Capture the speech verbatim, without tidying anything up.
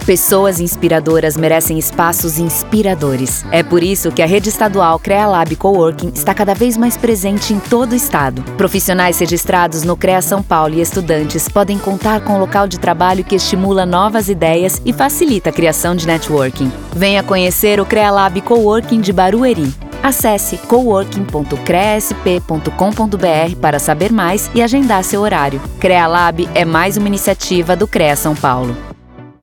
Pessoas inspiradoras merecem espaços inspiradores. É por isso que a rede estadual CREALab Coworking está cada vez mais presente em todo o estado. Profissionais registrados no CREA São Paulo e estudantes podem contar com um local de trabalho que estimula novas ideias e facilita a criação de networking. Venha conhecer o CREALab Coworking de Barueri. Acesse coworking ponto creasp ponto com ponto br para saber mais e agendar seu horário. CREALab é mais uma iniciativa do CREA São Paulo.